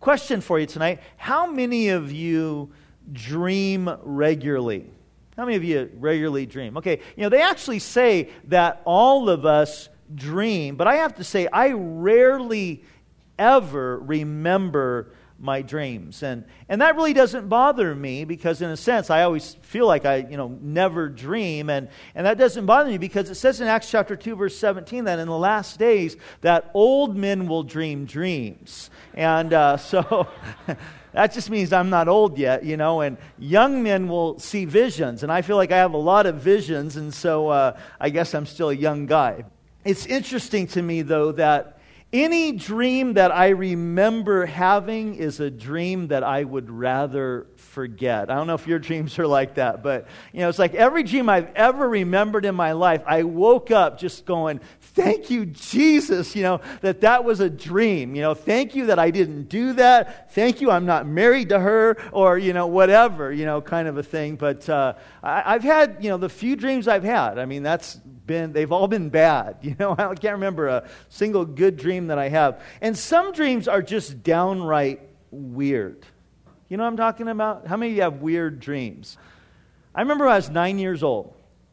question for you tonight. How many of you dream regularly? How many of you regularly dream? Okay, they actually say that all of us dream, but I have to say I rarely ever remember my dreams. And that really doesn't bother me because in a sense I always feel like I never dream, and that doesn't bother me because it says in Acts chapter 2 verse 17 that in the last days that old men will dream dreams. And so that just means I'm not old yet, and young men will see visions, and I feel like I have a lot of visions, and so I guess I'm still a young guy. It's interesting to me though that any dream that I remember having is a dream that I would rather forget. I don't know if your dreams are like that, but it's like every dream I've ever remembered in my life, I woke up just going, thank you, Jesus, that was a dream. Thank you that I didn't do that. Thank you, I'm not married to her, or, whatever, kind of a thing. But I've had, the few dreams I've had, I mean, they've all been bad. I can't remember a single good dream that I have. And some dreams are just downright weird. You know what I'm talking about? How many of you have weird dreams? I remember I was 9 years old.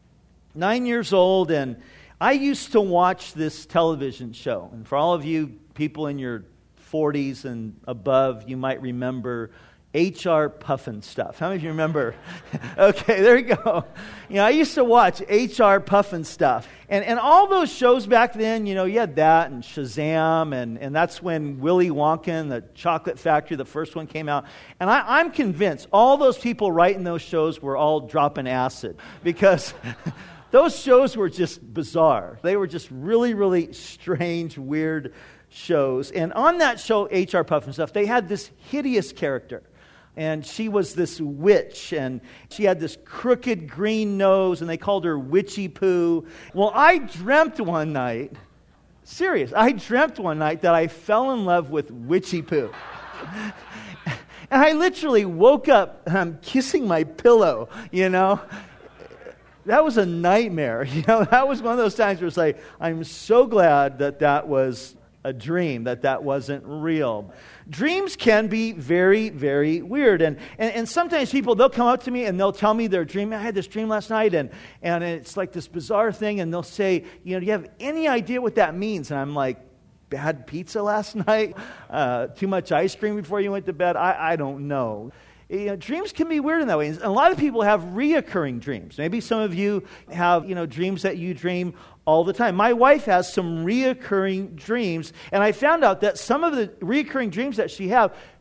9 years old, and I used to watch this television show. And for all of you people in your 40s and above, you might remember H.R. Pufnstuf. How many of you remember? Okay, there you go. I used to watch H.R. Pufnstuf. And all those shows back then, you had that and Shazam, and that's when Willy Wonka and the Chocolate Factory, the first one, came out. And I'm convinced all those people writing those shows were all dropping acid because those shows were just bizarre. They were just really, really strange, weird shows. And on that show, H.R. Pufnstuf, they had this hideous character. And she was this witch, and she had this crooked green nose, and they called her Witchy Poo. Well, I dreamt one night that I fell in love with Witchy Poo. And I literally woke up kissing my pillow, That was a nightmare, That was one of those times where it's like, I'm so glad that was a dream, that wasn't real. Dreams can be very, very weird. And sometimes people, they'll come up to me and they'll tell me their dream. I had this dream last night and it's like this bizarre thing. And they'll say, do you have any idea what that means? And I'm like, bad pizza last night? Too much ice cream before you went to bed? I don't know. Dreams can be weird in that way. And a lot of people have reoccurring dreams. Maybe some of you have, dreams that you dream all the time. My wife has some reoccurring dreams, and I found out that some of the reoccurring dreams that she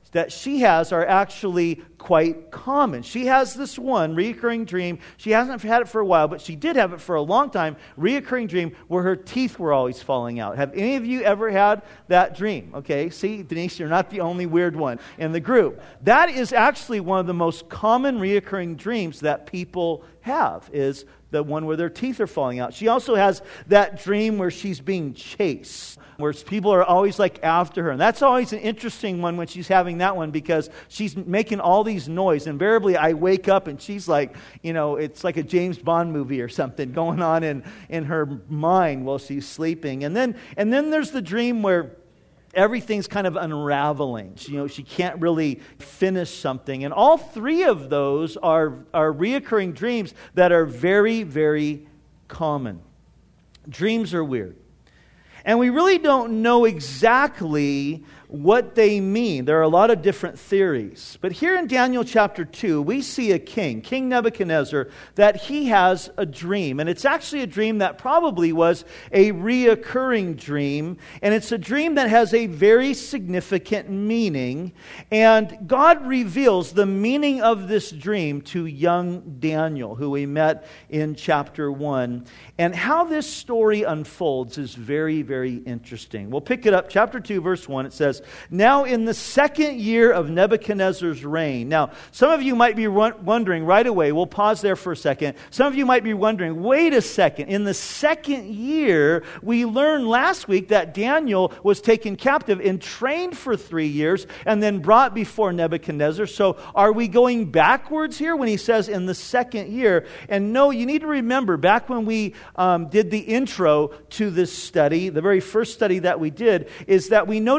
has are actually quite common. She has this one reoccurring dream. She hasn't had it for a while, but she did have it for a long time. Reoccurring dream where her teeth were always falling out. Have any of you ever had that dream? Okay, see, Denise, you're not the only weird one in the group. That is actually one of the most common reoccurring dreams that people have, is the one where their teeth are falling out. She also has that dream where she's being chased, where people are always like after her. And that's always an interesting one when she's having that one because she's making all these noise. Invariably, I wake up and she's like, it's like a James Bond movie or something going on in her mind while she's sleeping. And then there's the dream where everything's kind of unraveling. She can't really finish something. And all three of those are reoccurring dreams that are very, very common. Dreams are weird. And we really don't know exactly what they mean. There are a lot of different theories. But here in Daniel chapter 2, we see a king, King Nebuchadnezzar, that he has a dream. And it's actually a dream that probably was a reoccurring dream. And it's a dream that has a very significant meaning. And God reveals the meaning of this dream to young Daniel, who we met in chapter 1. And how this story unfolds is very, very interesting. We'll pick it up. Chapter 2, verse 1, it says, "Now in the second year of Nebuchadnezzar's reign." Now, some of you might be wondering right away, we'll pause there for a second. Some of you might be wondering, wait a second, in the second year, we learned last week that Daniel was taken captive and trained for 3 years and then brought before Nebuchadnezzar. So are we going backwards here when he says in the second year? And no, you need to remember, back when we did the intro to this study, the very first study that we did, is that we noted that the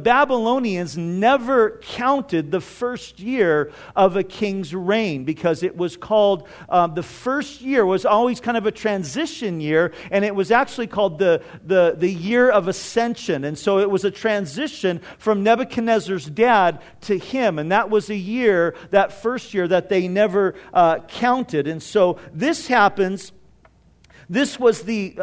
Babylonians never counted the first year of a king's reign because it was called, the first year was always kind of a transition year, and it was actually called the year of ascension. And so it was a transition from Nebuchadnezzar's dad to him, and that was a year, that first year, that they never counted. And so this happens. This was the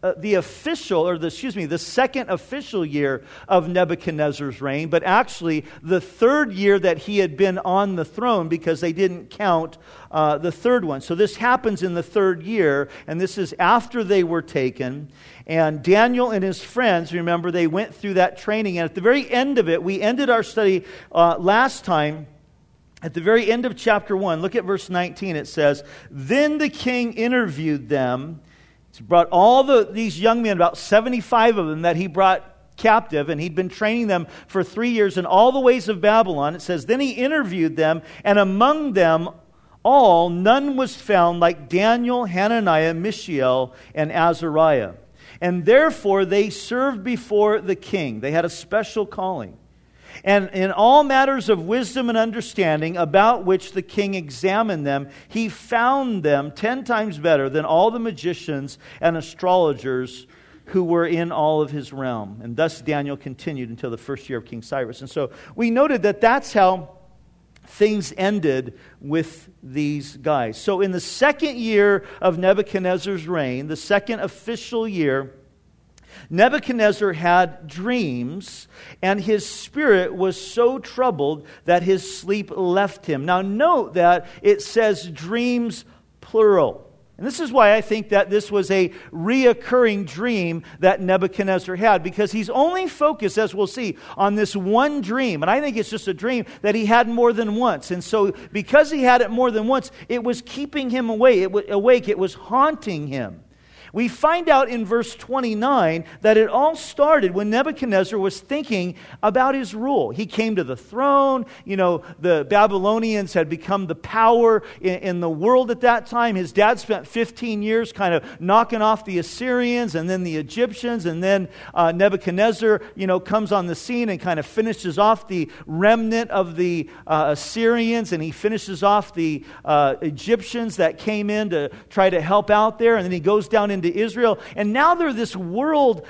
second official year of Nebuchadnezzar's reign, but actually the third year that he had been on the throne, because they didn't count the third one. So this happens in the third year, and this is after they were taken. And Daniel and his friends, remember, they went through that training, and at the very end of it, we ended our study last time. At the very end of chapter 1, look at verse 19. It says, "Then the king interviewed them." He brought all these young men, about 75 of them that he brought captive, and he'd been training them for 3 years in all the ways of Babylon. It says, "Then he interviewed them, and among them all, none was found like Daniel, Hananiah, Mishael, and Azariah. And therefore they served before the king." They had a special calling. "And in all matters of wisdom and understanding, about which the king examined them, he found them 10 times better than all the magicians and astrologers who were in all of his realm." And thus Daniel continued until the first year of King Cyrus. And so we noted that that's how things ended with these guys. So in the second year of Nebuchadnezzar's reign, the second official year, Nebuchadnezzar had dreams, and his spirit was so troubled that his sleep left him. Now note that it says dreams plural. And this is why I think that this was a reoccurring dream that Nebuchadnezzar had, because he's only focused, as we'll see, on this one dream. And I think it's just a dream that he had more than once. And so because he had it more than once, it was keeping him awake. It was haunting him. We find out in verse 29 that it all started when Nebuchadnezzar was thinking about his rule. He came to the throne. You know, the Babylonians had become the power in the world at that time. His dad spent 15 years kind of knocking off the Assyrians and then the Egyptians. And then Nebuchadnezzar, comes on the scene and kind of finishes off the remnant of the Assyrians. And he finishes off the Egyptians that came in to try to help out there. And then he goes down into Israel, and now they're this world,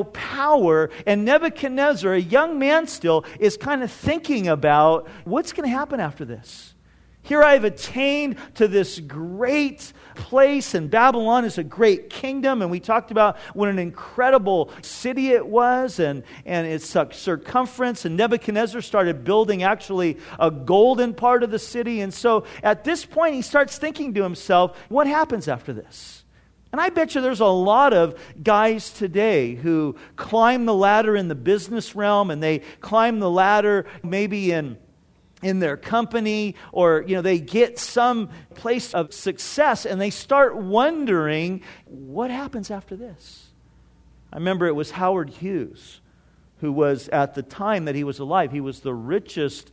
power, and Nebuchadnezzar, a young man still, is kind of thinking about what's going to happen after this. Here I've attained to this great place, and Babylon is a great kingdom, and we talked about what an incredible city it was, and its circumference, and Nebuchadnezzar started building actually a golden part of the city, and so at this point he starts thinking to himself, what happens after this? And I bet you there's a lot of guys today who climb the ladder in the business realm, and they climb the ladder maybe in their company, or they get some place of success, and they start wondering, what happens after this? I remember it was Howard Hughes, who was, at the time that he was alive, he was the richest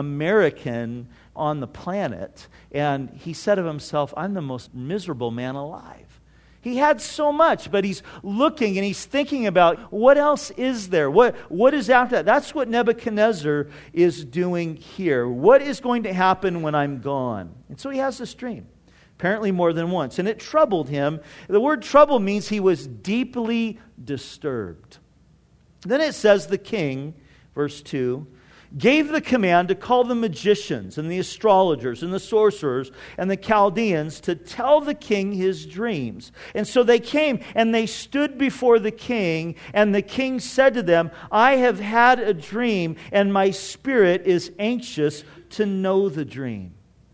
American on the planet, and he said of himself, "I'm the most miserable man alive." He had so much, but he's looking and he's thinking about what else is there? What is after that? That's what Nebuchadnezzar is doing here. What is going to happen when I'm gone? And so he has this dream, apparently more than once, and it troubled him. The word trouble means he was deeply disturbed. Then it says the king, verse 2, gave the command to call the magicians and the astrologers and the sorcerers and the Chaldeans to tell the king his dreams. And so they came and they stood before the king, and the king said to them, "I have had a dream, and my spirit is anxious to know the dream."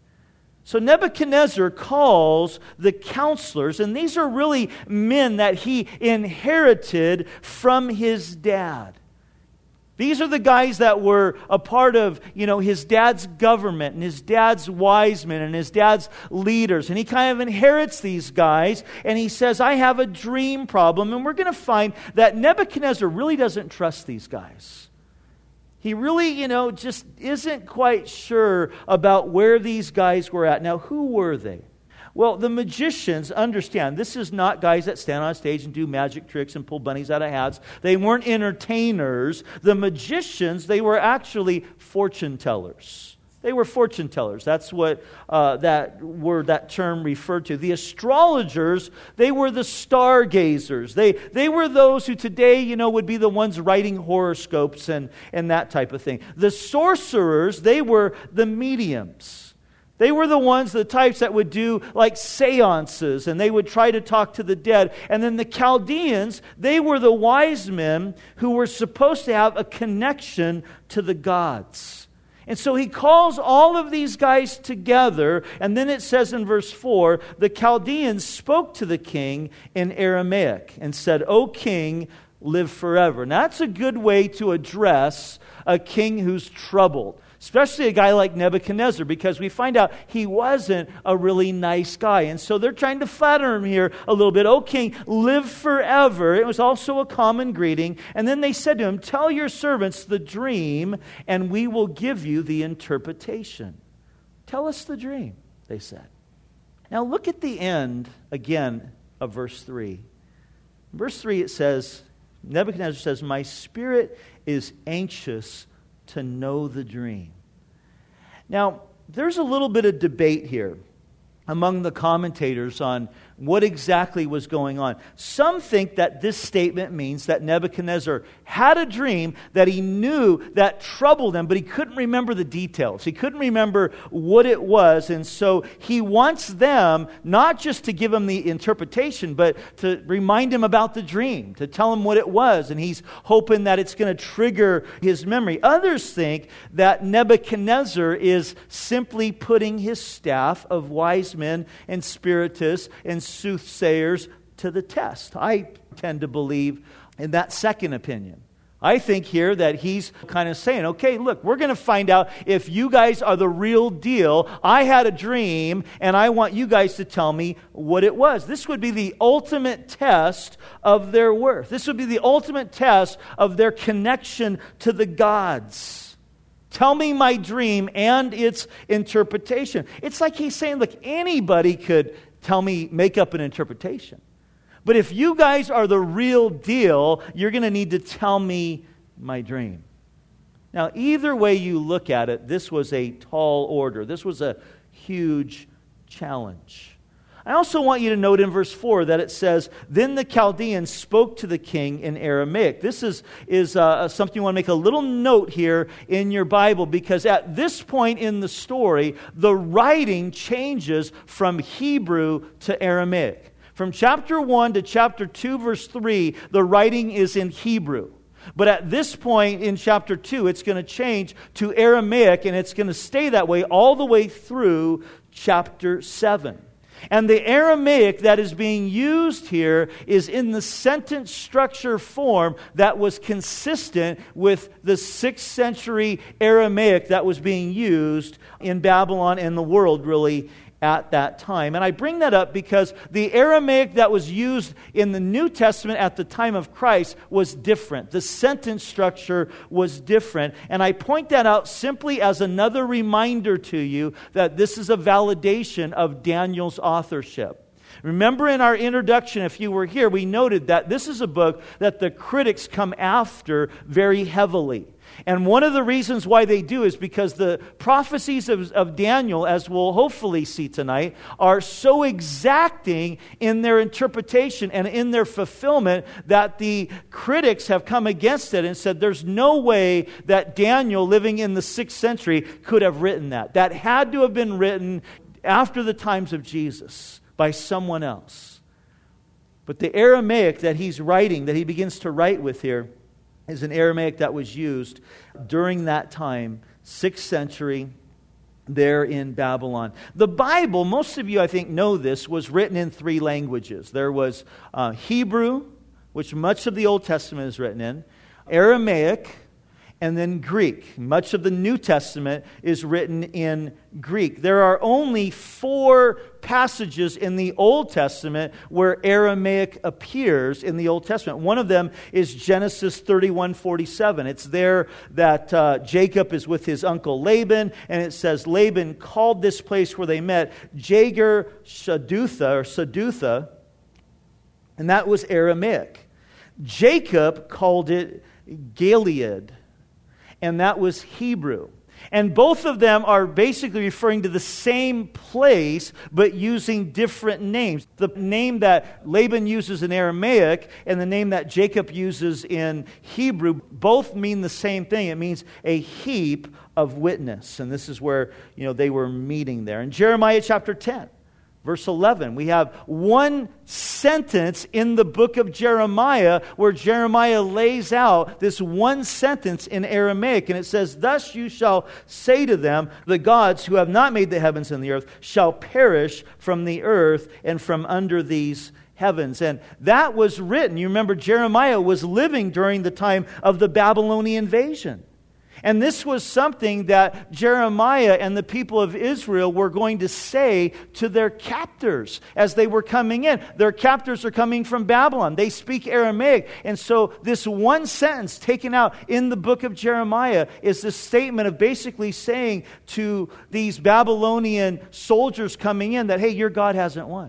So Nebuchadnezzar calls the counselors, and these are really men that he inherited from his dad. These are the guys that were a part of, his dad's government and his dad's wise men and his dad's leaders. And he kind of inherits these guys, and he says, "I have a dream problem." And we're going to find that Nebuchadnezzar really doesn't trust these guys. He really, just isn't quite sure about where these guys were at. Now, who were they? Well, the magicians understand this is not guys that stand on stage and do magic tricks and pull bunnies out of hats. They weren't entertainers. The magicians, they were actually fortune tellers. They were fortune tellers. That's what that term referred to. The astrologers, they were the stargazers. They were those who today, would be the ones writing horoscopes and that type of thing. The sorcerers, they were the mediums. They were the types that would do like seances, and they would try to talk to the dead. And then the Chaldeans, they were the wise men who were supposed to have a connection to the gods. And so he calls all of these guys together, and then it says in verse 4, the Chaldeans spoke to the king in Aramaic and said, "O king, live forever." Now that's a good way to address a king who's troubled. Especially a guy like Nebuchadnezzar, because we find out he wasn't a really nice guy. And so they're trying to flatter him here a little bit. "O king, live forever." It was also a common greeting. And then they said to him, "Tell your servants the dream, and we will give you the interpretation." Tell us the dream, they said. Now look at the end again of verse 3. In verse 3 it says, Nebuchadnezzar says, "My spirit is anxious to know the dream." Now, there's a little bit of debate here among the commentators on what exactly was going on. Some think that this statement means that Nebuchadnezzar had a dream that he knew that troubled him, but he couldn't remember the details. He couldn't remember what it was, and so he wants them not just to give him the interpretation, but to remind him about the dream, to tell him what it was, and he's hoping that it's going to trigger his memory. Others think that Nebuchadnezzar is simply putting his staff of wise men and spiritists and soothsayers to the test. I tend to believe in that second opinion. I think here that he's kind of saying, okay, look, we're going to find out if you guys are the real deal. I had a dream, and I want you guys to tell me what it was. This would be the ultimate test of their worth. This would be the ultimate test of their connection to the gods. Tell me my dream and its interpretation. It's like he's saying, look, anybody could make up an interpretation. But if you guys are the real deal, you're going to need to tell me my dream. Now, either way you look at it, this was a tall order. This was a huge challenge. I also want you to note in verse 4 that it says, "Then the Chaldeans spoke to the king in Aramaic." This is something you want to make a little note here in your Bible, because at this point in the story, the writing changes from Hebrew to Aramaic. From chapter 1 to chapter 2, verse 3, the writing is in Hebrew. But at this point in chapter 2, it's going to change to Aramaic, and it's going to stay that way all the way through chapter 7. And the Aramaic that is being used here is in the sentence structure form that was consistent with the 6th century Aramaic that was being used in Babylon and the world really at that time. And I bring that up because the Aramaic that was used in the New Testament at the time of Christ was different. The sentence structure was different. And I point that out simply as another reminder to you that this is a validation of Daniel's authorship. Remember in our introduction, if you were here, we noted that this is a book that the critics come after very heavily. And one of the reasons why they do is because the prophecies of Daniel, as we'll hopefully see tonight, are so exacting in their interpretation and in their fulfillment that the critics have come against it and said there's no way that Daniel, living in the 6th century, could have written that. That had to have been written after the times of Jesus by someone else. But the Aramaic that he's writing, that he begins to write with here, is an Aramaic that was used during that time, 6th century, there in Babylon. The Bible, most of you I think know this, was written in 3 languages. There was Hebrew, which much of the Old Testament is written in, Aramaic, and then Greek. Much of the New Testament is written in Greek. There are only 4 passages in the Old Testament where Aramaic appears in the Old Testament. One of them is Genesis 31:47. It's there that Jacob is with his uncle Laban, and it says Laban called this place where they met Jagar Sadutha, and that was Aramaic. Jacob called it Gilead, and that was Hebrew. And both of them are basically referring to the same place, but using different names. The name that Laban uses in Aramaic and the name that Jacob uses in Hebrew both mean the same thing. It means a heap of witness. And this is where, they were meeting there. In Jeremiah chapter 10, verse 11, we have one sentence in the book of Jeremiah where Jeremiah lays out this one sentence in Aramaic. And it says, "Thus you shall say to them, the gods who have not made the heavens and the earth shall perish from the earth and from under these heavens." And that was written. You remember Jeremiah was living during the time of the Babylonian invasion. And this was something that Jeremiah and the people of Israel were going to say to their captors as they were coming in. Their captors are coming from Babylon. They speak Aramaic. And so this one sentence taken out in the book of Jeremiah is this statement of basically saying to these Babylonian soldiers coming in that, hey, your God hasn't won.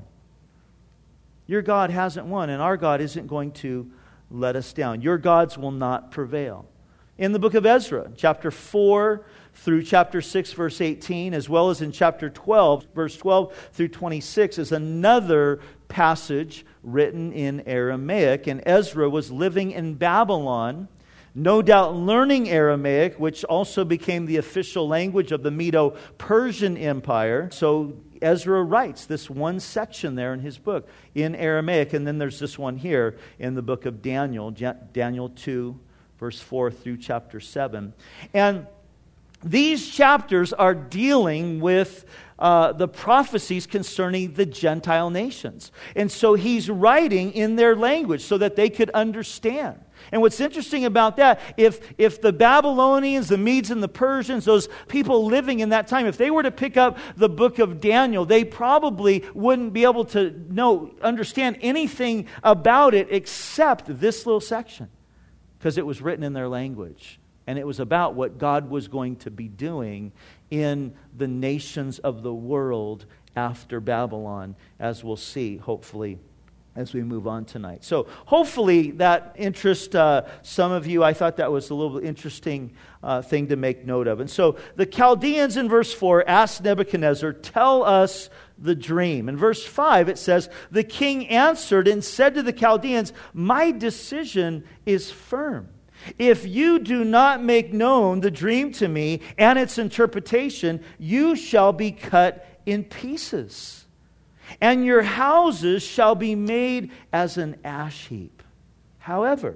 Your God hasn't won, and our God isn't going to let us down. Your gods will not prevail. In the book of Ezra, chapter 4 through chapter 6, verse 18, as well as in chapter 12, verse 12 through 26, is another passage written in Aramaic. And Ezra was living in Babylon, no doubt learning Aramaic, which also became the official language of the Medo-Persian Empire. So Ezra writes this one section there in his book in Aramaic. And then there's this one here in the book of Daniel, Daniel 2, verse 4 through chapter 7. And these chapters are dealing with the prophecies concerning the Gentile nations. And so he's writing in their language so that they could understand. And what's interesting about that, if the Babylonians, the Medes and the Persians, those people living in that time, if they were to pick up the book of Daniel, they probably wouldn't be able to understand anything about it except this little section, because it was written in their language. And it was about what God was going to be doing in the nations of the world after Babylon, as we'll see, hopefully, as we move on tonight. So hopefully that interests some of you. I thought that was a little interesting thing to make note of. And so the Chaldeans in verse 4 asked Nebuchadnezzar, "Tell us the dream." In verse 5 it says, "The king answered and said to the Chaldeans, 'My decision is firm. If you do not make known the dream to me and its interpretation, you shall be cut in pieces, and your houses shall be made as an ash heap. However,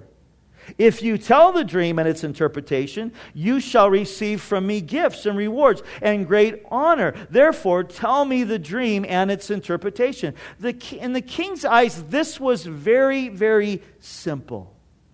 if you tell the dream and its interpretation, you shall receive from me gifts and rewards and great honor. Therefore, tell me the dream and its interpretation.'" In the king's eyes, this was very, very simple.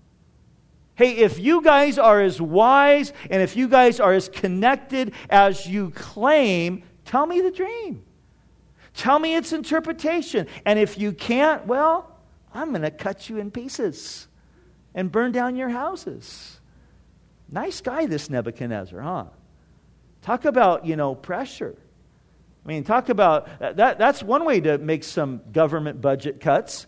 Hey, if you guys are as wise and if you guys are as connected as you claim, tell me the dream. Tell me its interpretation. And if you can't, well, I'm going to cut you in pieces and burn down your houses. Nice guy, this Nebuchadnezzar, huh? Talk about, pressure. I mean, talk about, that's one way to make some government budget cuts.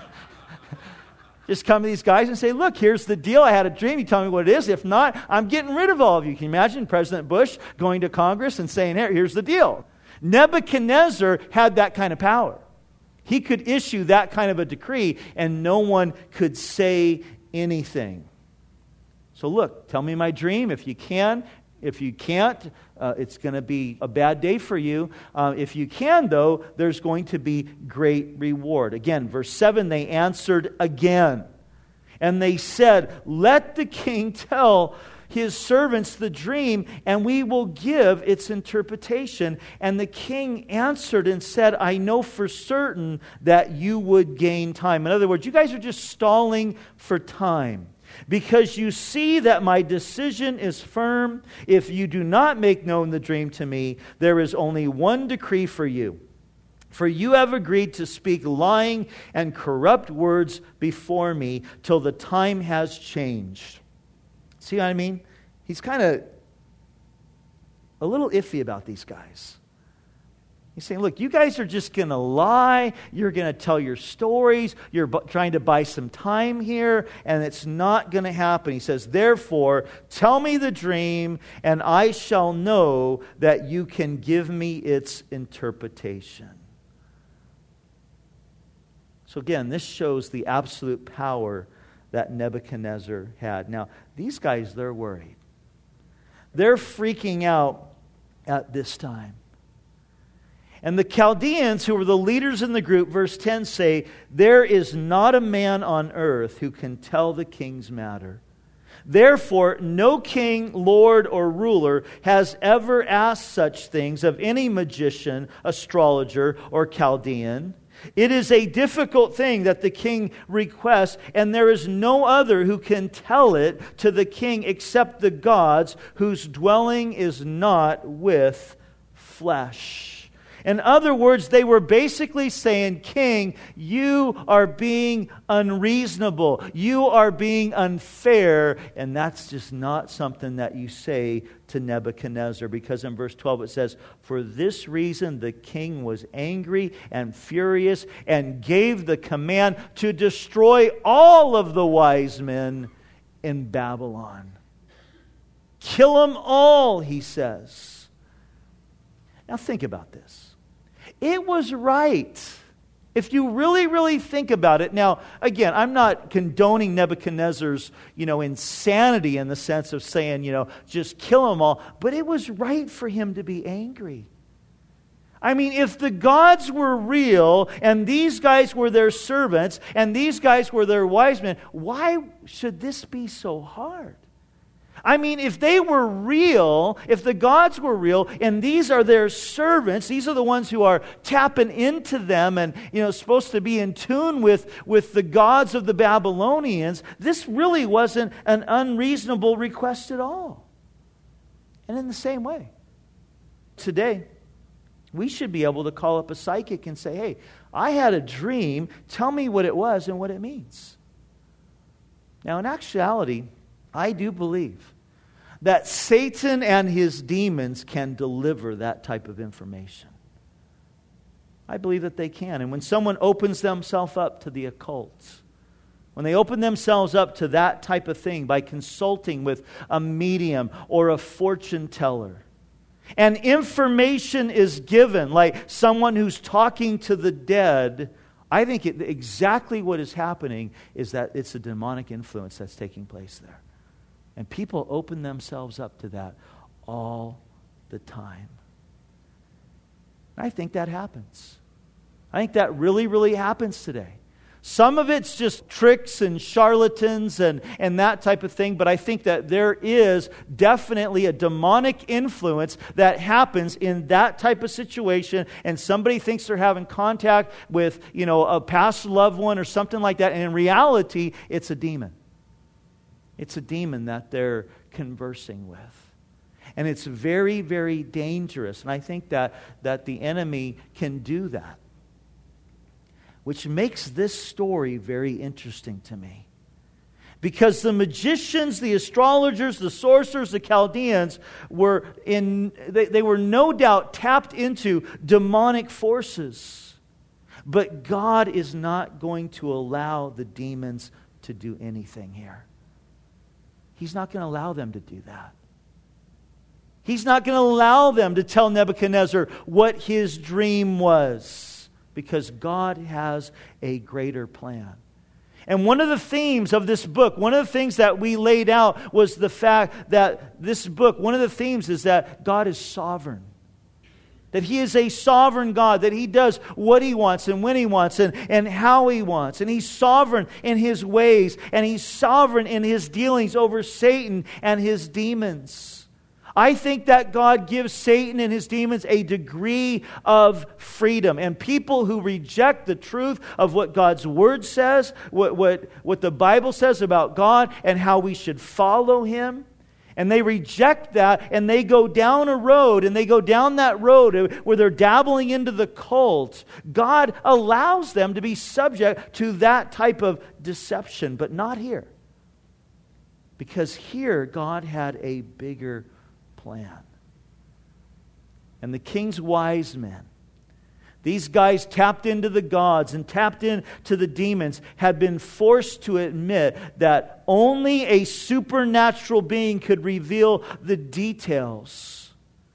Just come to these guys and say, "Look, here's the deal. I had a dream. You tell me what it is. If not, I'm getting rid of all of you." Can you imagine President Bush going to Congress and saying, "Here's the deal"? Nebuchadnezzar had that kind of power. He could issue that kind of a decree and no one could say anything. So look, tell me my dream if you can. If you can't, it's going to be a bad day for you. If you can, though, there's going to be great reward. Again, verse 7, they answered again. And they said, "Let the king tell his servants the dream, and we will give its interpretation." And the king answered and said, "I know for certain that you would gain time." In other words, you guys are just stalling for time. Because you see that my decision is firm. If you do not make known the dream to me, there is only one decree for you. For you have agreed to speak lying and corrupt words before me till the time has changed. See what I mean? He's kind of a little iffy about these guys. He's saying, look, you guys are just going to lie. You're going to tell your stories. You're trying to buy some time here, and it's not going to happen. He says, therefore, tell me the dream, and I shall know that you can give me its interpretation. So again, this shows the absolute power that Nebuchadnezzar had. Now, these guys, they're worried. They're freaking out at this time. And the Chaldeans, who were the leaders in the group, verse 10 say, there is not a man on earth who can tell the king's matter. Therefore, no king, lord, or ruler has ever asked such things of any magician, astrologer, or Chaldean. It is a difficult thing that the king requests, and there is no other who can tell it to the king except the gods, whose dwelling is not with flesh. In other words, they were basically saying, King, you are being unreasonable. You are being unfair. And that's just not something that you say to Nebuchadnezzar. Because in verse 12 it says, for this reason the king was angry and furious and gave the command to destroy all of the wise men in Babylon. Kill them all, he says. Now think about this. It was right. If you really, really think about it. Now, again, I'm not condoning Nebuchadnezzar's, insanity in the sense of saying, just kill them all. But it was right for him to be angry. I mean, if the gods were real and these guys were their servants and these guys were their wise men, why should this be so hard? I mean, if they were real, if the gods were real, and these are their servants, these are the ones who are tapping into them and, supposed to be in tune with the gods of the Babylonians, this really wasn't an unreasonable request at all. And in the same way, today, we should be able to call up a psychic and say, hey, I had a dream, tell me what it was and what it means. Now, in actuality, I do believe that Satan and his demons can deliver that type of information. I believe that they can. And when someone opens themselves up to the occult, when they open themselves up to that type of thing by consulting with a medium or a fortune teller, and information is given, like someone who's talking to the dead, I think exactly what is happening is that it's a demonic influence that's taking place there. And people open themselves up to that all the time. I think that happens. I think that really, really happens today. Some of it's just tricks and charlatans and that type of thing, but I think that there is definitely a demonic influence that happens in that type of situation, and somebody thinks they're having contact with, a past loved one or something like that, and in reality, it's a demon. It's a demon that they're conversing with. And it's very, very dangerous. And I think that the enemy can do that. Which makes this story very interesting to me. Because the magicians, the astrologers, the sorcerers, the Chaldeans they were no doubt tapped into demonic forces. But God is not going to allow the demons to do anything here. He's not going to allow them to do that. He's not going to allow them to tell Nebuchadnezzar what his dream was, because God has a greater plan. And one of the themes of this book, one of the things that we laid out was the fact that this book, one of the themes is that God is sovereign. That He is a sovereign God, that He does what He wants and when He wants and how He wants. And He's sovereign in His ways, and He's sovereign in His dealings over Satan and his demons. I think that God gives Satan and his demons a degree of freedom. And people who reject the truth of what God's Word says, what the Bible says about God and how we should follow Him, and they reject that and they go down a road, and they go down that road where they're dabbling into the cult, God allows them to be subject to that type of deception, but not here. Because here God had a bigger plan. And the king's wise men, these guys tapped into the gods and tapped into the demons, had been forced to admit that only a supernatural being could reveal the details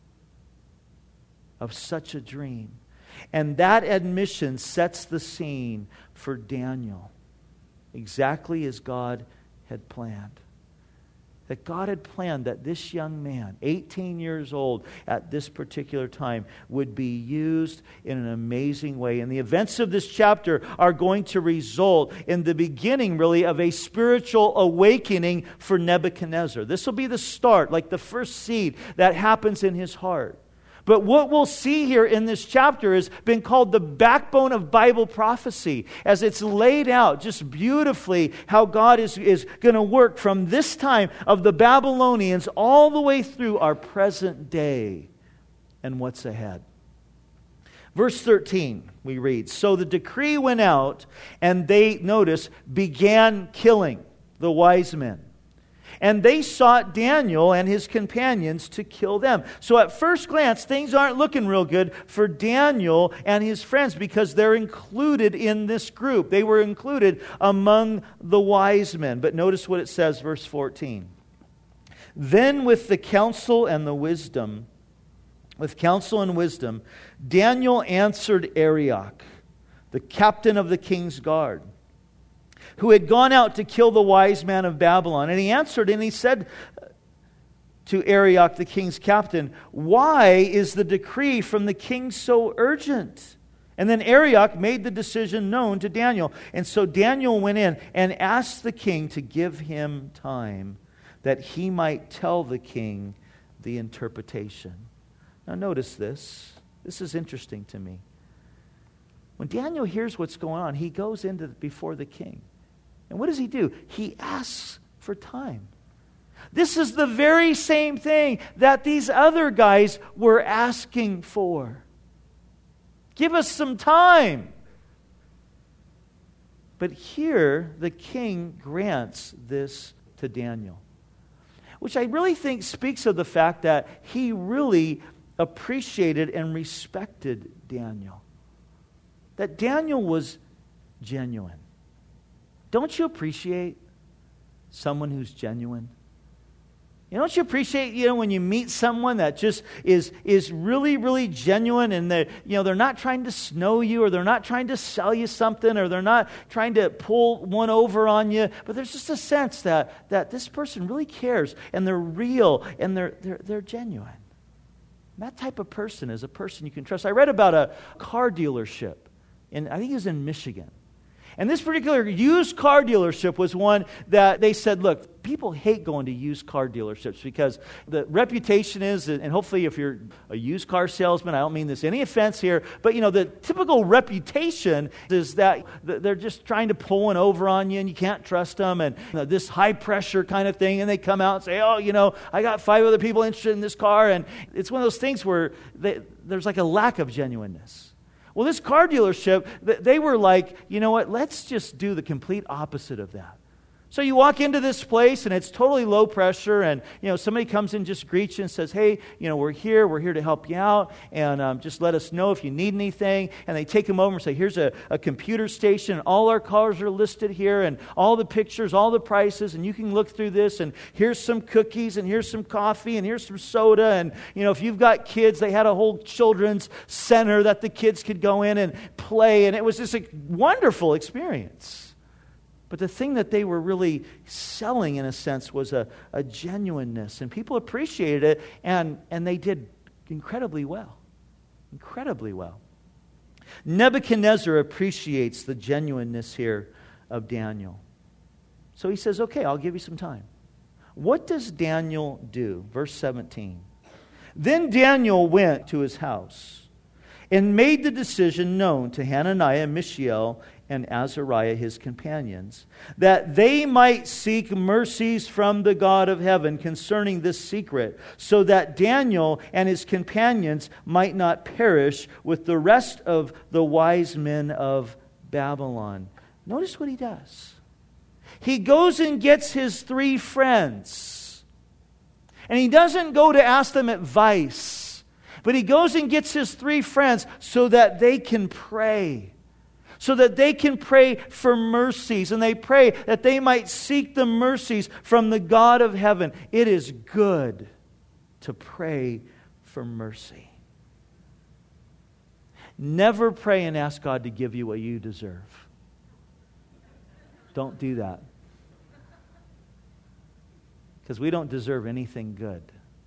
of such a dream. And that admission sets the scene for Daniel, exactly as God had planned. That God had planned that this young man, 18 years old at this particular time, would be used in an amazing way. And the events of this chapter are going to result in the beginning, really, of a spiritual awakening for Nebuchadnezzar. This will be the start, like the first seed that happens in his heart. But what we'll see here in this chapter has been called the backbone of Bible prophecy, as it's laid out just beautifully how God is going to work from this time of the Babylonians all the way through our present day and what's ahead. Verse 13, we read, "So the decree went out, and they, notice, began killing the wise men. And they sought Daniel and his companions to kill them." So at first glance, things aren't looking real good for Daniel and his friends, because they're included in this group. They were included among the wise men. But notice what it says, verse 14. "Then with counsel and wisdom, Daniel answered Arioch, the captain of the king's guard, who had gone out to kill the wise man of Babylon. And he answered and he said to Arioch, the king's captain, 'Why is the decree from the king so urgent?' And then Arioch made the decision known to Daniel. And so Daniel went in and asked the king to give him time, that he might tell the king the interpretation." Now notice this. This is interesting to me. When Daniel hears what's going on, he goes before the king. And what does he do? He asks for time. This is the very same thing that these other guys were asking for. Give us some time. But here, the king grants this to Daniel, which I really think speaks of the fact that he really appreciated and respected Daniel. That Daniel was genuine. Don't you appreciate someone who's genuine? Don't you appreciate, when you meet someone that just is really, really genuine, and they're not trying to snow you, or they're not trying to sell you something, or they're not trying to pull one over on you, but there's just a sense that this person really cares, and they're real, and they're genuine. And that type of person is a person you can trust. I read about a car dealership, and I think it was in Michigan. And this particular used car dealership was one that they said, look, people hate going to used car dealerships because the reputation is, and hopefully if you're a used car salesman, I don't mean this any offense here, but the typical reputation is that they're just trying to pull one over on you and you can't trust them, and this high pressure kind of thing, and they come out and say, I got 5 other people interested in this car, and it's one of those things where there's like a lack of genuineness. Well, this car dealership, they were like, you know what, let's just do the complete opposite of that. So you walk into this place and it's totally low pressure, and somebody comes in, just greets you and says, hey, we're here to help you out, and just let us know if you need anything. And they take them over and say, here's a computer station, and all our cars are listed here, and all the pictures, all the prices, and you can look through this, and here's some cookies, and here's some coffee, and here's some soda, and if you've got kids, they had a whole children's center that the kids could go in and play, and it was just a wonderful experience. But the thing that they were really selling, in a sense, was a genuineness. And people appreciated it, and they did incredibly well. Incredibly well. Nebuchadnezzar appreciates the genuineness here of Daniel. So he says, okay, I'll give you some time. What does Daniel do? Verse 17. Then Daniel went to his house and made the decision known to Hananiah, Mishael, and Azariah, his companions, that they might seek mercies from the God of heaven concerning this secret, so that Daniel and his companions might not perish with the rest of the wise men of Babylon. Notice what he does. He goes and gets his 3 friends. And he doesn't go to ask them advice, but he goes and gets his 3 friends so that they can pray. So that they can pray for mercies. And they pray that they might seek the mercies from the God of heaven. It is good to pray for mercy. Never pray and ask God to give you what you deserve. Don't do that. Because we don't deserve anything good.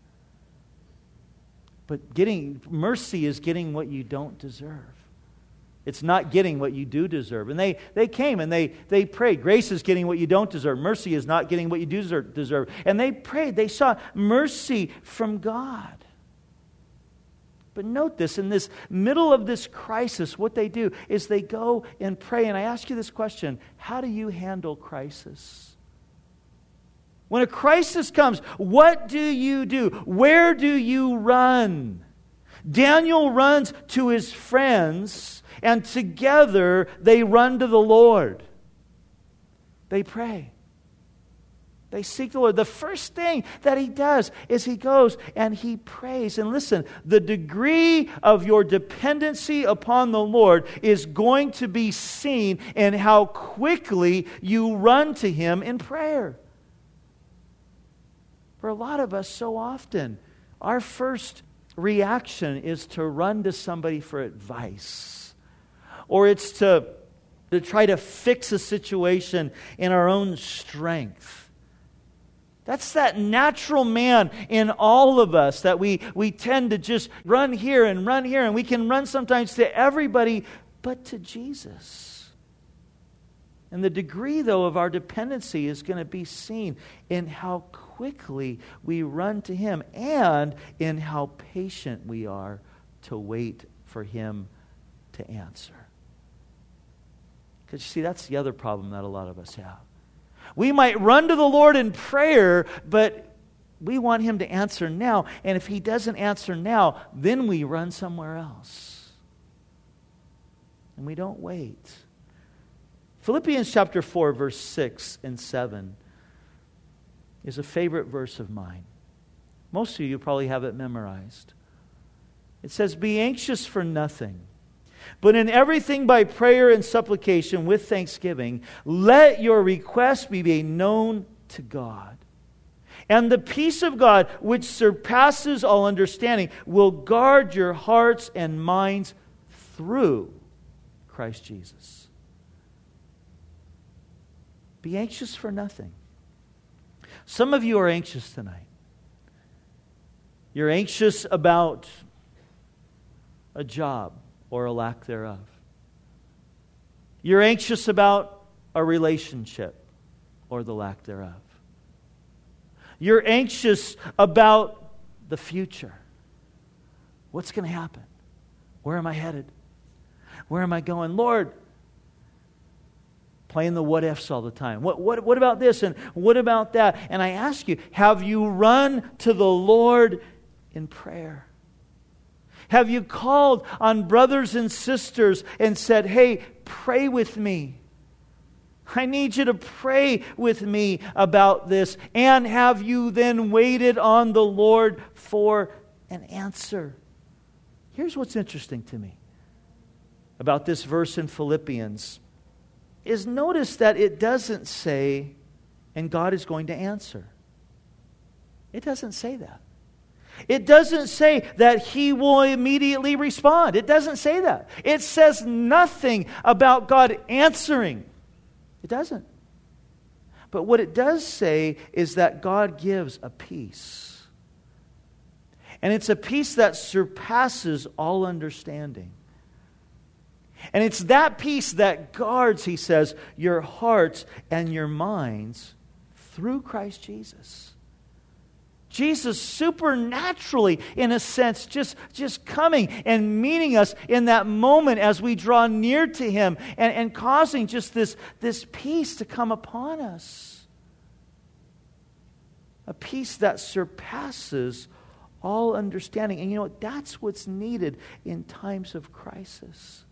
But getting mercy is getting what you don't deserve. It's not getting what you do deserve. And they came and they prayed. Grace is getting what you don't deserve. Mercy is not getting what you do deserve. And they prayed. They saw mercy from God. But note this, in this middle of this crisis, what they do is they go and pray. And I ask you this question: how do you handle crisis? When a crisis comes, what do you do? Where do you run? Daniel runs to his friends, and together they run to the Lord. They pray. They seek the Lord. The first thing that he does is he goes and he prays. And listen, the degree of your dependency upon the Lord is going to be seen in how quickly you run to Him in prayer. For a lot of us, so often, our first reaction is to run to somebody for advice. Or it's to try to fix a situation in our own strength. That's that natural man in all of us that we tend to just run here, and we can run sometimes to everybody but to Jesus. And the degree, though, of our dependency is going to be seen in how quickly we run to Him and in how patient we are to wait for Him to answer. Because you see, that's the other problem that a lot of us have. We might run to the Lord in prayer, but we want Him to answer now. And if He doesn't answer now, then we run somewhere else. And we don't wait. Philippians chapter 4, verse 6 and 7 is a favorite verse of mine. Most of you probably have it memorized. It says, "Be anxious for nothing, but in everything by prayer and supplication with thanksgiving, let your requests be made known to God. And the peace of God, which surpasses all understanding, will guard your hearts and minds through Christ Jesus." Be anxious for nothing. Some of you are anxious tonight. You're anxious about a job or a lack thereof. You're anxious about a relationship or the lack thereof. You're anxious about the future. What's going to happen? Where am I headed? Where am I going? Lord, playing the what ifs all the time. What about this and what about that? And I ask you, have you run to the Lord in prayer? Have you called on brothers and sisters and said, "Hey, pray with me. I need you to pray with me about this"? And have you then waited on the Lord for an answer? Here's what's interesting to me about this verse in Philippians is notice that it doesn't say, "and God is going to answer." It doesn't say that. It doesn't say that He will immediately respond. It doesn't say that. It says nothing about God answering. It doesn't. But what it does say is that God gives a peace. And it's a peace that surpasses all understanding. And it's that peace that guards, he says, your hearts and your minds through Christ Jesus. Jesus supernaturally, in a sense, just coming and meeting us in that moment as we draw near to Him and causing just this peace to come upon us. A peace that surpasses all understanding. And you know what? That's what's needed in times of crisis.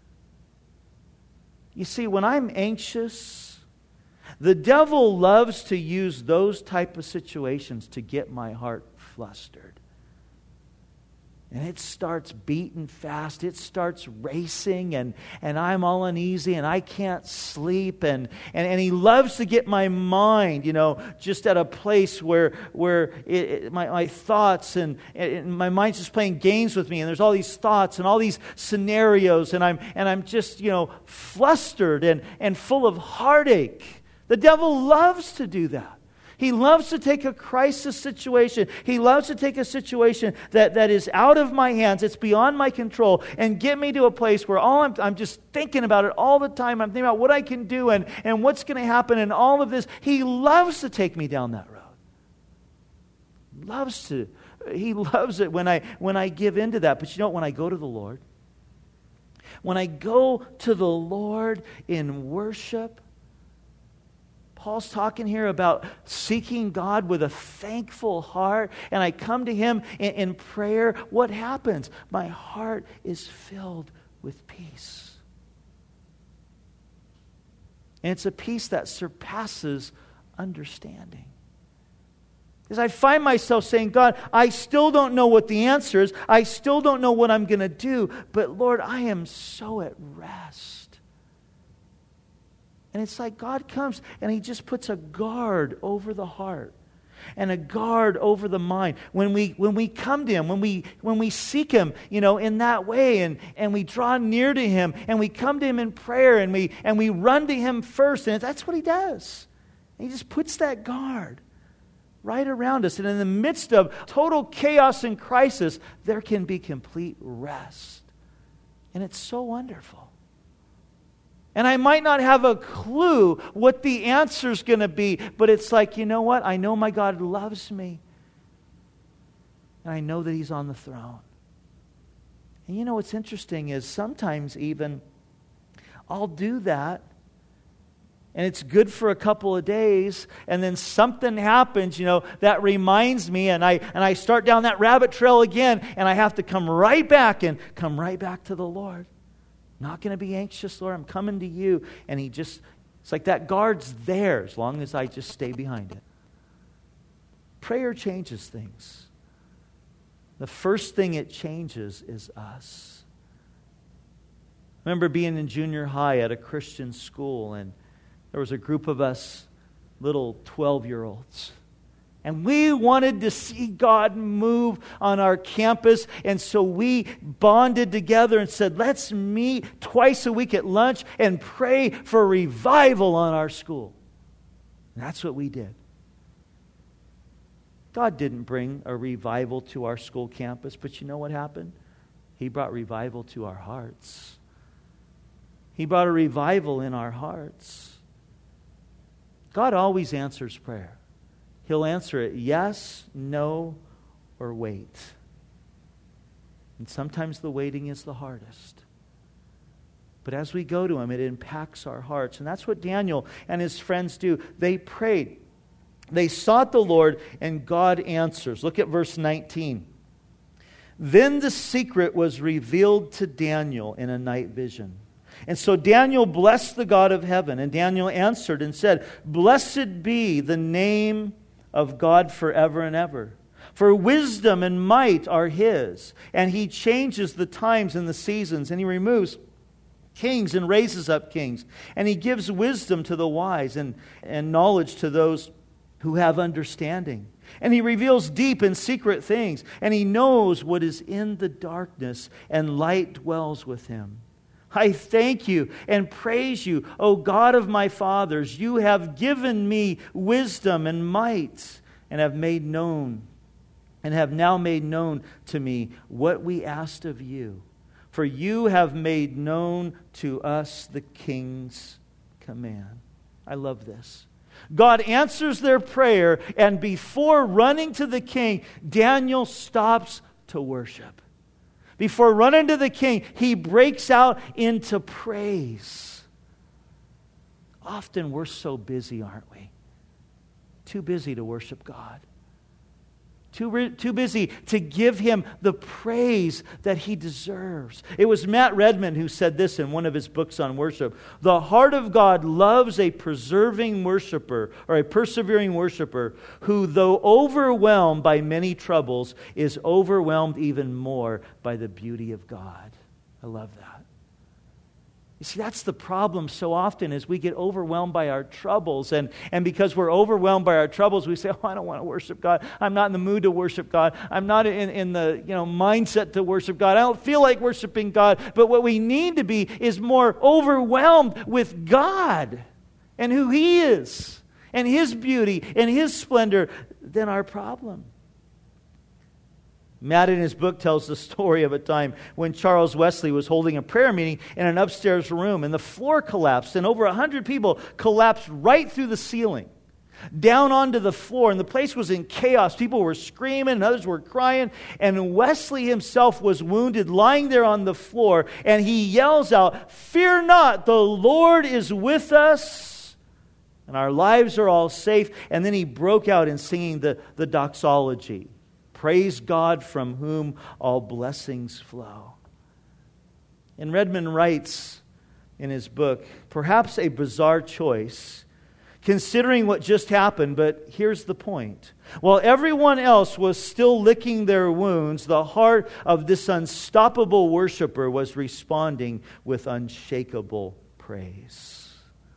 You see, when I'm anxious, the devil loves to use those type of situations to get my heart flustered. And it starts beating fast. It starts racing, and I'm all uneasy, and I can't sleep. And he loves to get my mind, just at a place where my thoughts and my mind's just playing games with me. And there's all these thoughts and all these scenarios, and I'm just flustered and full of heartache. The devil loves to do that. He loves to take a crisis situation. He loves to take a situation that is out of my hands, it's beyond my control, and get me to a place where I'm just thinking about it all the time. I'm thinking about what I can do and what's going to happen and all of this. He loves to take me down that road. He loves it when I give into that. But you know what? When I go to the Lord, when I go to the Lord in worship, Paul's talking here about seeking God with a thankful heart, and I come to Him in prayer. What happens? My heart is filled with peace. And it's a peace that surpasses understanding. Because I find myself saying, God, I still don't know what the answer is. I still don't know what I'm going to do. But Lord, I am so at rest. And it's like God comes and He just puts a guard over the heart and a guard over the mind. When we come to Him, when we seek Him, in that way, and we draw near to Him, and we come to Him in prayer, and we run to Him first, and that's what He does. And He just puts that guard right around us. And in the midst of total chaos and crisis, there can be complete rest. And it's so wonderful. And I might not have a clue what the answer's going to be, but it's like, you know what? I know my God loves me. And I know that He's on the throne. And you know what's interesting is sometimes even I'll do that, and it's good for a couple of days, and then something happens, that reminds me, and I start down that rabbit trail again, and I have to come right back to the Lord. Not going to be anxious, Lord. I'm coming to You. And it's like that guard's there as long as I just stay behind it. Prayer changes things. The first thing it changes is us. I remember being in junior high at a Christian school, and there was a group of us, little 12-year-olds. And we wanted to see God move on our campus. And so we bonded together and said, let's meet twice a week at lunch and pray for revival on our school. And that's what we did. God didn't bring a revival to our school campus, but you know what happened? He brought revival to our hearts. He brought a revival in our hearts. God always answers prayer. He'll answer it yes, no, or wait. And sometimes the waiting is the hardest. But as we go to Him, it impacts our hearts. And that's what Daniel and his friends do. They prayed. They sought the Lord, and God answers. Look at verse 19. Then the secret was revealed to Daniel in a night vision. And so Daniel blessed the God of heaven. And Daniel answered and said, Blessed be the name of God forever and ever. For wisdom and might are His, and He changes the times and the seasons, and He removes kings and raises up kings, and He gives wisdom to the wise and knowledge to those who have understanding. And He reveals deep and secret things, and He knows what is in the darkness, and light dwells with Him. I thank You and praise You, O God of my fathers. You have given me wisdom and might, and have now made known to me what we asked of You. For You have made known to us the King's command. I love this. God answers their prayer, and before running to the king, Daniel stops to worship. Before running to the king, he breaks out into praise. Often we're so busy, aren't we? Too busy to worship God. Too busy to give Him the praise that He deserves. It was Matt Redman who said this in one of his books on worship. The heart of God loves a persevering worshiper who, though overwhelmed by many troubles, is overwhelmed even more by the beauty of God. I love that. You see, that's the problem so often is we get overwhelmed by our troubles. And because we're overwhelmed by our troubles, we say, oh, I don't want to worship God. I'm not in the mood to worship God. I'm not in the mindset to worship God. I don't feel like worshiping God. But what we need to be is more overwhelmed with God and who He is and His beauty and His splendor than our problem. Matt in his book tells the story of a time when Charles Wesley was holding a prayer meeting in an upstairs room, and the floor collapsed, and over 100 people collapsed right through the ceiling, down onto the floor, and the place was in chaos. People were screaming, and others were crying, and Wesley himself was wounded, lying there on the floor, and he yells out, "Fear not, the Lord is with us, and our lives are all safe." And then he broke out in singing the doxology. Praise God from whom all blessings flow. And Redman writes in his book, perhaps a bizarre choice, considering what just happened, but here's the point. While everyone else was still licking their wounds, the heart of this unstoppable worshiper was responding with unshakable praise.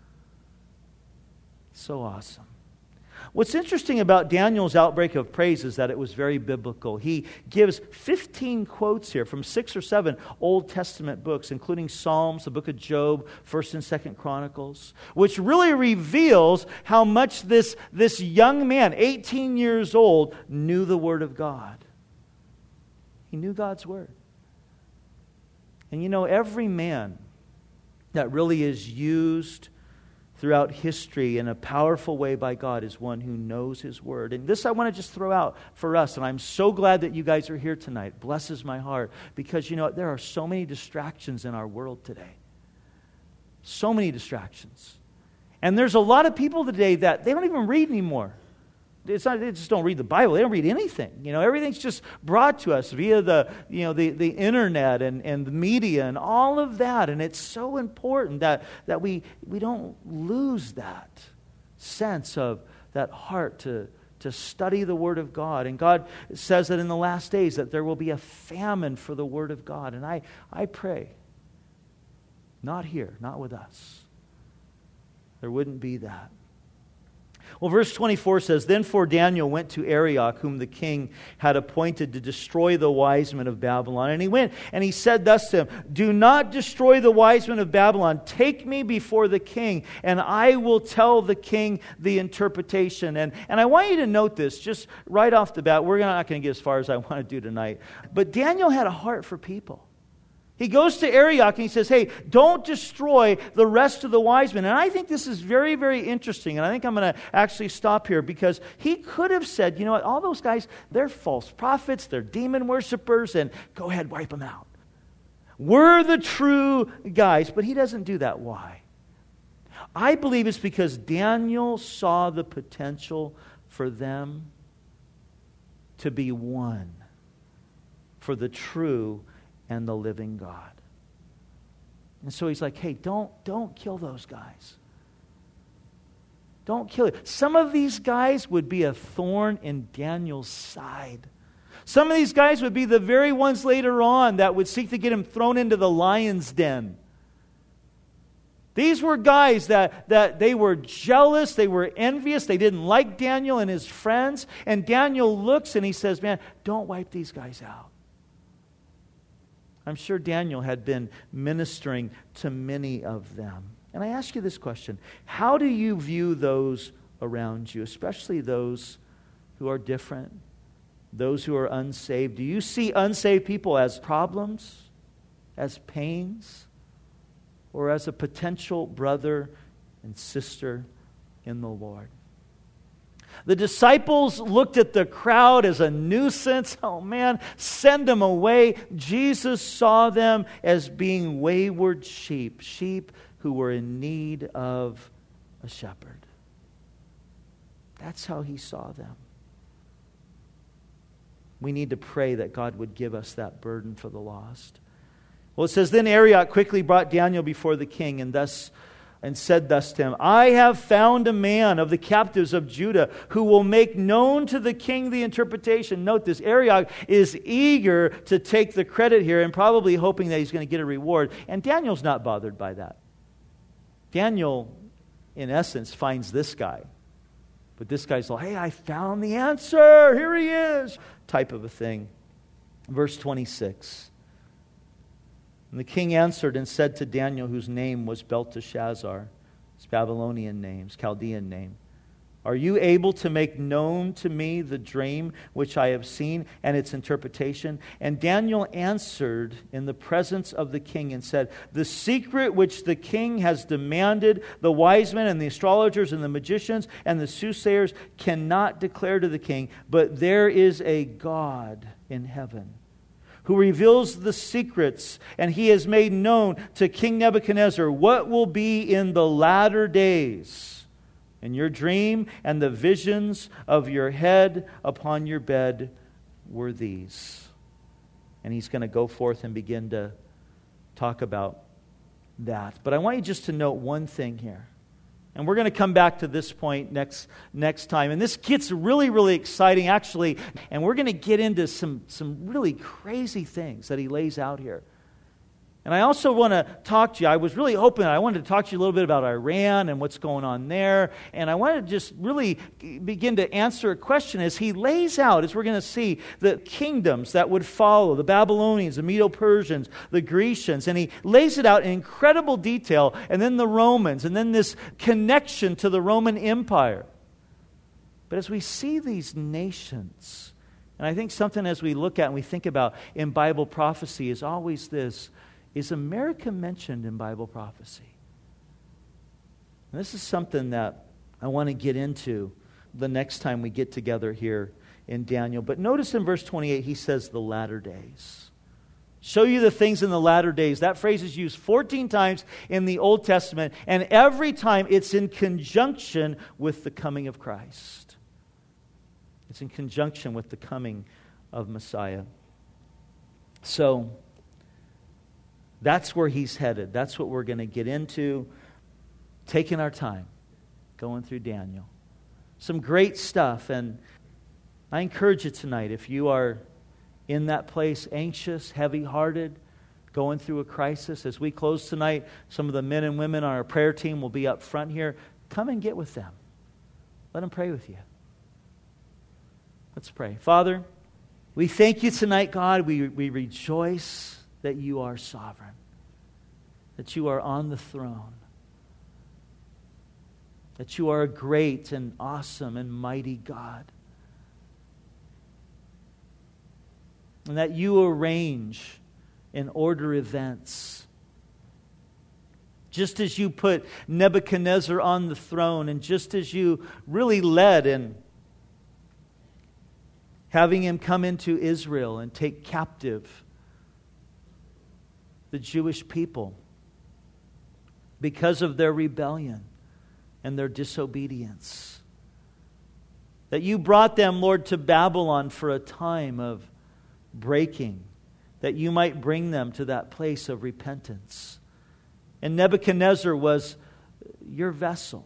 So awesome. What's interesting about Daniel's outbreak of praise is that it was very biblical. He gives 15 quotes here from 6 or 7 Old Testament books, including Psalms, the book of Job, 1st and 2nd Chronicles, which really reveals how much this young man, 18 years old, knew the Word of God. He knew God's Word. And every man that really is used throughout history in a powerful way by God is one who knows His Word. And this I want to just throw out for us, and I'm so glad that you guys are here tonight. Blesses my heart, because there are so many distractions in our world today. So many distractions. And there's a lot of people today that they don't even read anymore. It's not they just don't read the Bible. They don't read anything. Everything's just brought to us via the internet and the media and all of that. And it's so important that we don't lose that sense of that heart to study the Word of God. And God says that in the last days that there will be a famine for the Word of God. And I pray, not here, not with us, there wouldn't be that. Well, verse 24 says, "Therefore Daniel went to Arioch, whom the king had appointed to destroy the wise men of Babylon. And he went and he said thus to him, 'Do not destroy the wise men of Babylon. Take me before the king, and I will tell the king the interpretation.'" And I want you to note this, just right off the bat. We're not going to get as far as I want to do tonight. But Daniel had a heart for people. He goes to Arioch and he says, hey, don't destroy the rest of the wise men. And I think this is very, very interesting. And I think I'm going to actually stop here, because he could have said, you know what, all those guys, they're false prophets, they're demon worshipers, and go ahead, wipe them out. We're the true guys. But he doesn't do that. Why? I believe it's because Daniel saw the potential for them to be one for the true and the living God. And so he's like, hey, don't kill those guys. Don't kill it. Some of these guys would be a thorn in Daniel's side. Some of these guys would be the very ones later on that would seek to get him thrown into the lion's den. These were guys that they were jealous, they were envious, they didn't like Daniel and his friends. And Daniel looks and he says, man, don't wipe these guys out. I'm sure Daniel had been ministering to many of them. And I ask you this question: how do you view those around you, especially those who are different, those who are unsaved? Do you see unsaved people as problems, as pains, or as a potential brother and sister in the Lord. The disciples looked at the crowd as a nuisance. Oh man, send them away. Jesus saw them as being wayward sheep, sheep who were in need of a shepherd. That's how he saw them. We need to pray that God would give us that burden for the lost. Well, it says, then Arioch quickly brought Daniel before the king and said thus to him, I have found a man of the captives of Judah who will make known to the king the interpretation. Note this, Arioch is eager to take the credit here and probably hoping that he's going to get a reward. And Daniel's not bothered by that. Daniel, in essence, finds this guy. But this guy's like, hey, I found the answer. Here he is. Type of a thing. Verse 26. And the king answered and said to Daniel, whose name was Belteshazzar, his Babylonian name, his Chaldean name, are you able to make known to me the dream which I have seen and its interpretation? And Daniel answered in the presence of the king and said, the secret which the king has demanded, the wise men and the astrologers and the magicians and the soothsayers cannot declare to the king, but there is a God in heaven who reveals the secrets, and he has made known to King Nebuchadnezzar what will be in the latter days. And your dream and the visions of your head upon your bed were these. And he's going to go forth and begin to talk about that. But I want you just to note one thing here. And we're going to come back to this point next time. And this gets really, really exciting, actually. And we're going to get into some really crazy things that he lays out here. And I also want to talk to you. I was really hoping I wanted to talk to you a little bit about Iran and what's going on there. And I want to just really begin to answer a question as he lays out, as we're going to see, the kingdoms that would follow, the Babylonians, the Medo-Persians, the Grecians. And he lays it out in incredible detail. And then the Romans, and then this connection to the Roman Empire. But as we see these nations, and I think something as we look at and we think about in Bible prophecy is always this: is America mentioned in Bible prophecy? And this is something that I want to get into the next time we get together here in Daniel. But notice in verse 28, he says the latter days. Show you the things in the latter days. That phrase is used 14 times in the Old Testament, and every time it's in conjunction with the coming of Christ. It's in conjunction with the coming of Messiah. So that's where he's headed. That's what we're going to get into, taking our time, going through Daniel. Some great stuff, and I encourage you tonight, if you are in that place, anxious, heavy-hearted, going through a crisis, as we close tonight, some of the men and women on our prayer team will be up front here. Come and get with them. Let them pray with you. Let's pray. Father, we thank you tonight, God. We rejoice that you are sovereign, that you are on the throne, that you are a great and awesome and mighty God, and that you arrange and order events. Just as you put Nebuchadnezzar on the throne, and just as you really led in having him come into Israel and take captive the Jewish people because of their rebellion and their disobedience. That you brought them, Lord, to Babylon for a time of breaking, that you might bring them to that place of repentance. And Nebuchadnezzar was your vessel.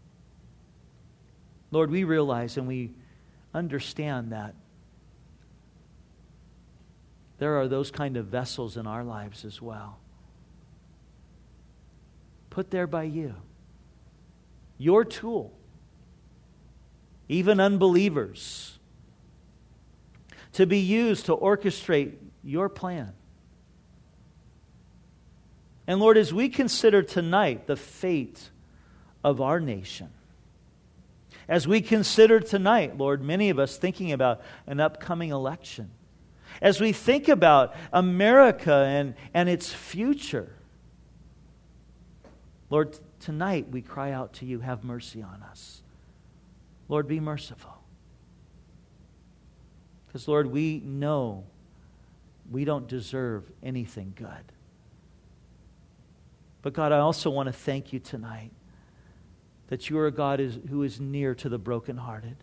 Lord, we realize and we understand that there are those kind of vessels in our lives as well. Put there by you. Your tool. Even unbelievers. To be used to orchestrate your plan. And Lord, as we consider tonight the fate of our nation, as we consider tonight, Lord, many of us thinking about an upcoming election, as we think about America and its future, Lord, tonight we cry out to you, have mercy on us. Lord, be merciful. Because, Lord, we know we don't deserve anything good. But, God, I also want to thank you tonight that you are a God who is near to the brokenhearted.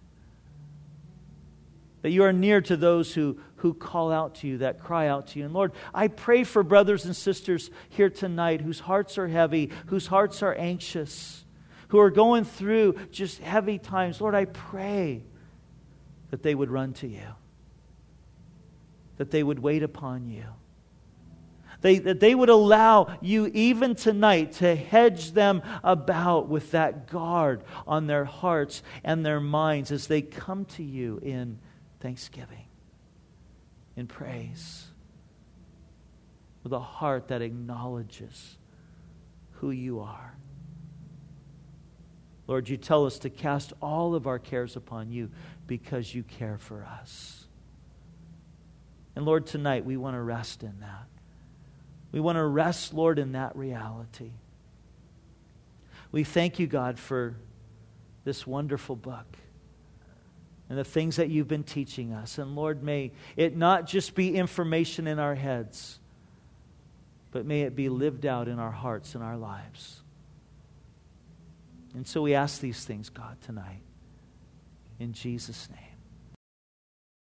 That you are near to those who call out to you, that cry out to you. And Lord, I pray for brothers and sisters here tonight whose hearts are heavy, whose hearts are anxious, who are going through just heavy times. Lord, I pray that they would run to you, that they would wait upon you, that they would allow you even tonight to hedge them about with that guard on their hearts and their minds as they come to you in thanksgiving, in praise, with a heart that acknowledges who you are. Lord, you tell us to cast all of our cares upon you because you care for us. And Lord, tonight we want to rest in that. We want to rest, Lord, in that reality. We thank you, God, for this wonderful book and the things that you've been teaching us. And Lord, may it not just be information in our heads, but may it be lived out in our hearts and our lives. And so we ask these things, God, tonight. In Jesus' name.